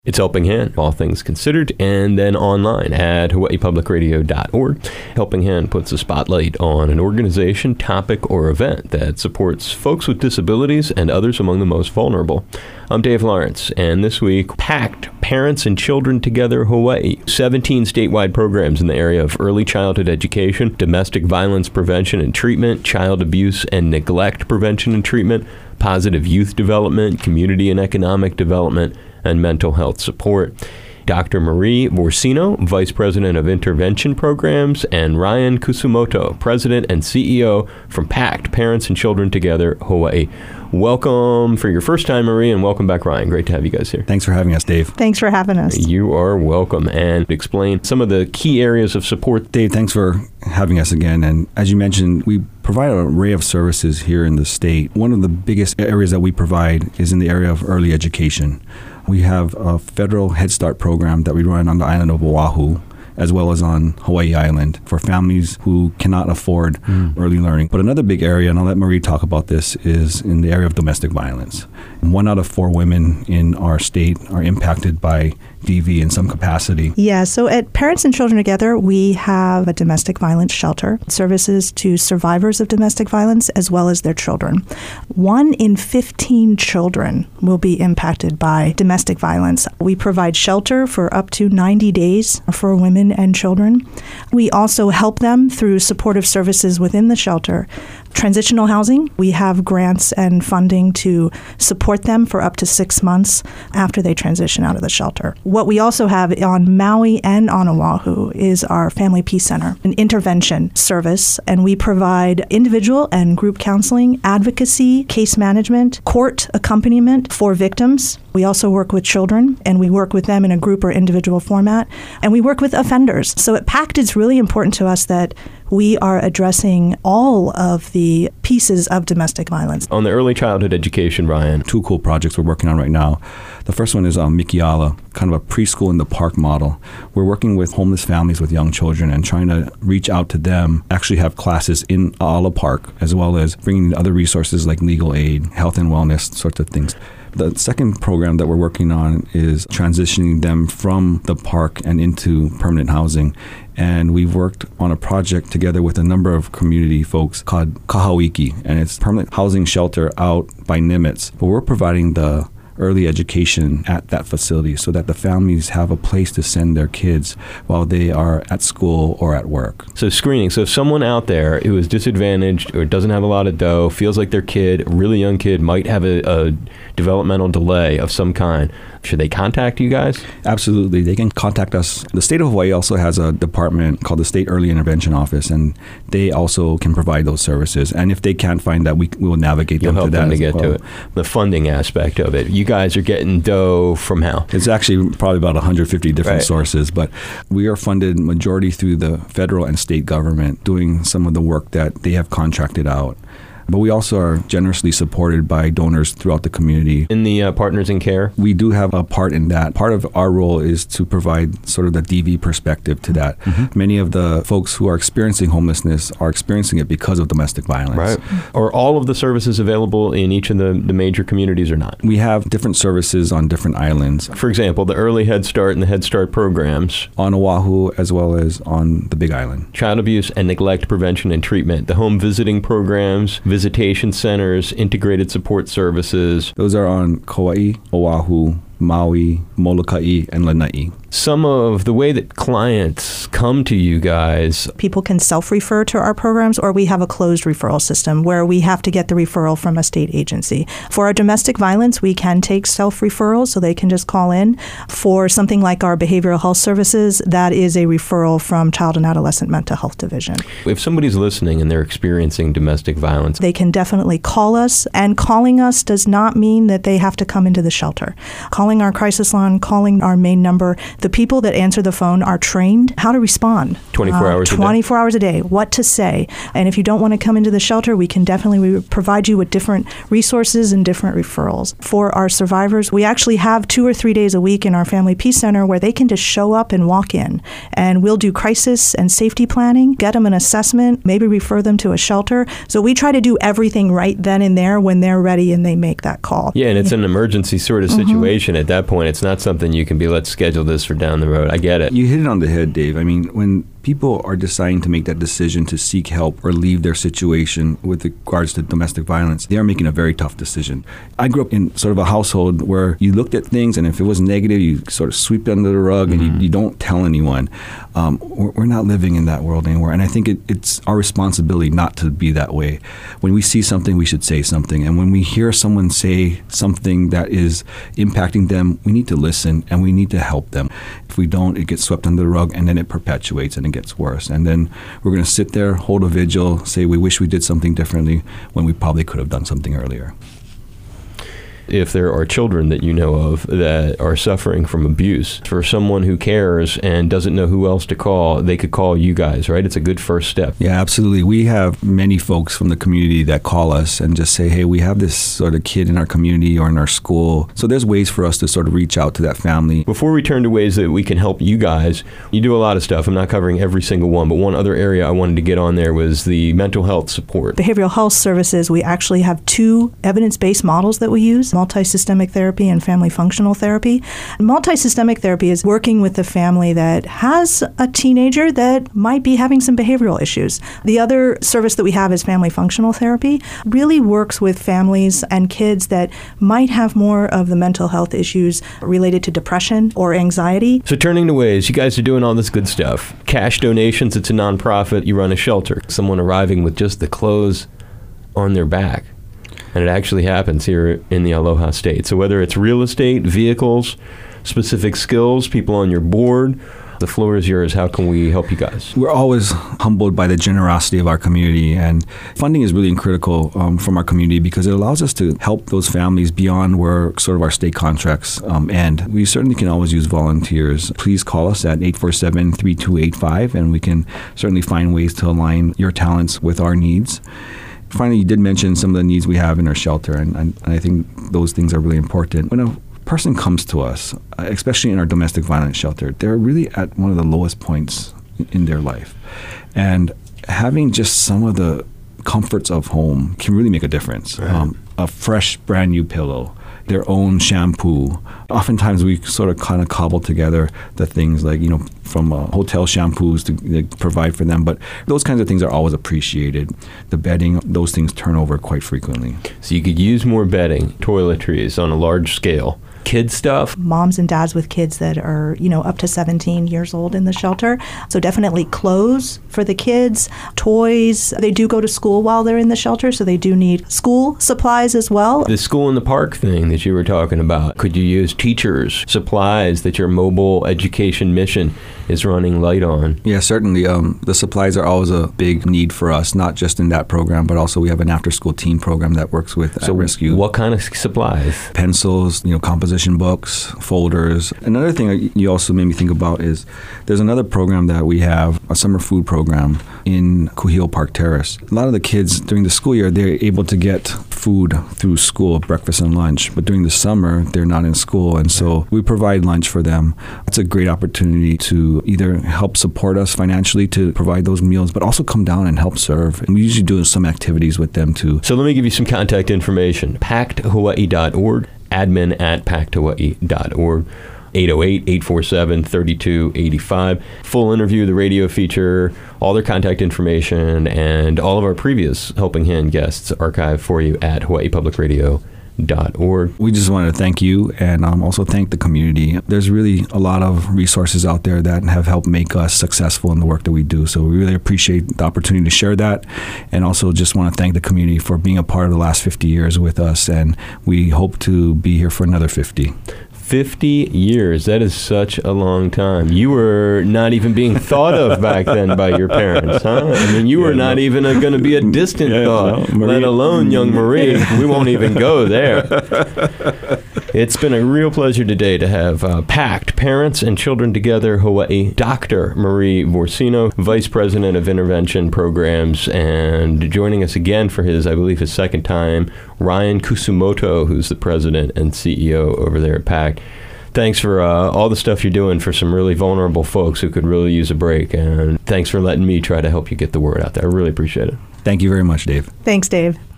It's Helping Hand, all things considered, and then online at hawaiipublicradio.org. Helping Hand puts a spotlight on an organization, topic, or event that supports folks with disabilities and others among the most vulnerable. I'm Dave Lawrence, and this week, PACT, Parents and Children Together Hawaii. 17 statewide programs in the area of early childhood education, domestic violence prevention and treatment, child abuse and neglect prevention and treatment, positive youth development, community and economic development, and mental health support. Dr. Marie Borsino, Vice President of Intervention Programs, and Ryan Kusumoto, President and CEO from PACT, Parents and Children Together Hawaii. Welcome for your first time, Marie, and welcome back, Ryan. Great to have you guys here. Thanks for having us, Dave. Thanks for having us. You are welcome. And explain some of the key areas of support. Dave, thanks for having us again. And as you mentioned, we provide an array of services here in the state. One of the biggest areas that we provide is in the area of early education. We have a federal Head Start program that we run on the island of Oahu, as well as on Hawaii Island for families who cannot afford early learning. But another big area, and I'll let Marie talk about this, is in the area of domestic violence. 1 out of 4 women in our state are impacted by DV in some capacity. Yeah, so at Parents and Children Together, we have a domestic violence shelter, services to survivors of domestic violence as well as their children. 1 in 15 children will be impacted by domestic violence. We provide shelter for up to 90 days for women and children. We also help them through supportive services within the shelter. Transitional housing, we have grants and funding to support them for up to 6 months after they transition out of the shelter. What we also have on Maui and on Oahu is our Family Peace Center, an intervention service, and we provide individual and group counseling, advocacy, case management, court accompaniment for victims. We also work with children, and we work with them in a group or individual format, and we work with offenders. So at PACT, it's really important to us that we are addressing all of the pieces of domestic violence. On the early childhood education, Ryan. 2 cool projects we're working on right now. The first one is Mikiala, kind of a preschool in the park model. We're working with homeless families with young children and trying to reach out to them, actually have classes in Ala Park, as well as bringing other resources like legal aid, health and wellness, sorts of things. The second program that we're working on is transitioning them from the park and into permanent housing. And we've worked on a project together with a number of community folks called Kahawiki, and it's permanent housing shelter out by Nimitz. But we're providing the early education at that facility so that the families have a place to send their kids while they are at school or at work. So screening. So if someone out there who is disadvantaged or doesn't have a lot of dough, feels like their kid, a really young kid, might have a developmental delay of some kind, should they contact you guys? Absolutely. They can contact us. The state of Hawaii also has a department called the State Early Intervention Office, and they also can provide those services. And if they can't find that, we will navigate them to that. You'll help them to get well. to it. The funding aspect of it. You guys are getting dough from how? It's actually probably about 150 different sources, but we are funded majority through the federal and state government doing some of the work that they have contracted out. But we also are generously supported by donors throughout the community. In the Partners in Care? We do have a part in that. Part of our role is to provide sort of the DV perspective to that. Mm-hmm. Many of the folks who are experiencing homelessness are experiencing it because of domestic violence. Right. Are all of the services available in each of the major communities or not? We have different services on different islands. For example, the Early Head Start and the Head Start programs. On Oahu as well as on the Big Island. Child abuse and neglect prevention and treatment. The home visiting programs, visitation centers, integrated support services. Those are on Kauai, Oahu, Maui, Molokai, and Lanai. Some of the way that clients come to you guys. People can self-refer to our programs, or we have a closed referral system where we have to get the referral from a state agency. For our domestic violence, we can take self-referrals, so they can just call in. For something like our behavioral health services, that is a referral from Child and Adolescent Mental Health Division. If somebody's listening and they're experiencing domestic violence, they can definitely call us, and calling us does not mean that they have to come into the shelter. Calling our crisis line, calling our main number, the people that answer the phone are trained how to respond. 24 hours a day? 24 hours a day, what to say. And if you don't want to come into the shelter, we can definitely provide you with different resources and different referrals. For our survivors, we actually have 2 or 3 days a week in our Family Peace Center where they can just show up and walk in. And we'll do crisis and safety planning, get them an assessment, maybe refer them to a shelter. So we try to do everything right then and there when they're ready and they make that call. Yeah, and it's an emergency sort of situation. At that point, it's not something you can be, let's schedule this for down the road. I get it. You hit it on the head, Dave. I mean, when people are deciding to make that decision to seek help or leave their situation with regards to domestic violence, they are making a very tough decision. I grew up in sort of a household where you looked at things, and if it was negative, you sort of sweep it under the rug, and you don't tell anyone. We're not living in that world anymore, and I think it's our responsibility not to be that way. When we see something, we should say something, and when we hear someone say something that is impacting them, we need to listen, and we need to help them. If we don't, it gets swept under the rug, and then it perpetuates, and it gets worse. And then we're going to sit there, hold a vigil, say we wish we did something differently when we probably could have done something earlier. If there are children that you know of that are suffering from abuse, for someone who cares and doesn't know who else to call, they could call you guys, right? It's a good first step. Yeah, absolutely. We have many folks from the community that call us and just say, hey, we have this sort of kid in our community or in our school. So there's ways for us to sort of reach out to that family. Before we turn to ways that we can help you guys, you do a lot of stuff. I'm not covering every single one, but one other area I wanted to get on there was the mental health support. Behavioral health services, we actually have 2 evidence-based models that we use, multisystemic therapy and family functional therapy. Multisystemic therapy is working with the family that has a teenager that might be having some behavioral issues. The other service that we have is family functional therapy, really works with families and kids that might have more of the mental health issues related to depression or anxiety. So turning to ways, you guys are doing all this good stuff. Cash donations, it's a nonprofit, you run a shelter. Someone arriving with just the clothes on their back. And it actually happens here in the Aloha State. So whether it's real estate, vehicles, specific skills, people on your board, the floor is yours. How can we help you guys? We're always humbled by the generosity of our community, and funding is really critical from our community because it allows us to help those families beyond where sort of our state contracts end. We certainly can always use volunteers. Please call us at 847-3285, and we can certainly find ways to align your talents with our needs. Finally, you did mention some of the needs we have in our shelter, and I think those things are really important. When a person comes to us, especially in our domestic violence shelter, they're really at one of the lowest points in their life. And having just some of the comforts of home can really make a difference. Right. A fresh, brand new pillow, their own shampoo. Oftentimes we sort of kind of cobble together the things like, from hotel shampoos to provide for them. But those kinds of things are always appreciated. The bedding, those things turn over quite frequently. So you could use more bedding, toiletries on a large scale. Kid stuff. Moms and dads with kids that are, up to 17 years old in the shelter. So definitely clothes for the kids, toys. They do go to school while they're in the shelter, so they do need school supplies as well. The school in the park thing that you were talking about, could you use teachers, supplies that your mobile education mission is running light on? Yeah, certainly. The supplies are always a big need for us, not just in that program, but also we have an after-school teen program that works with at-risk youth. What kind of supplies? Pencils, composition books, folders. Another thing you also made me think about is there's another program that we have, a summer food program in Kuhio Park Terrace. A lot of the kids during the school year, they're able to get food through school, breakfast and lunch. But during the summer, they're not in school. And so we provide lunch for them. It's a great opportunity to either help support us financially to provide those meals, but also come down and help serve. And we usually do some activities with them too. So let me give you some contact information. PactHawaii.org. admin at pacthawaii.org, 808-847-3285. Full interview, the radio feature, all their contact information, and all of our previous Helping Hand guests archived for you at hawaiipublicradio.org. We just wanted to thank you and also thank the community. There's really a lot of resources out there that have helped make us successful in the work that we do. So we really appreciate the opportunity to share that, and also just want to thank the community for being a part of the last 50 years with us, and we hope to be here for another 50. 50 years. That is such a long time. You were not even being thought of back then by your parents, huh? I mean, you were not even going to be a distant thought, let alone young Marie. We won't even go there. It's been a real pleasure today to have PACT, Parents and Children Together Hawaii, Dr. Marie Vorsino, Vice President of Intervention Programs, and joining us again for I believe his second time, Ryan Kusumoto, who's the President and CEO over there at PACT. Thanks for all the stuff you're doing for some really vulnerable folks who could really use a break. And thanks for letting me try to help you get the word out there. I really appreciate it. Thank you very much, Dave. Thanks, Dave.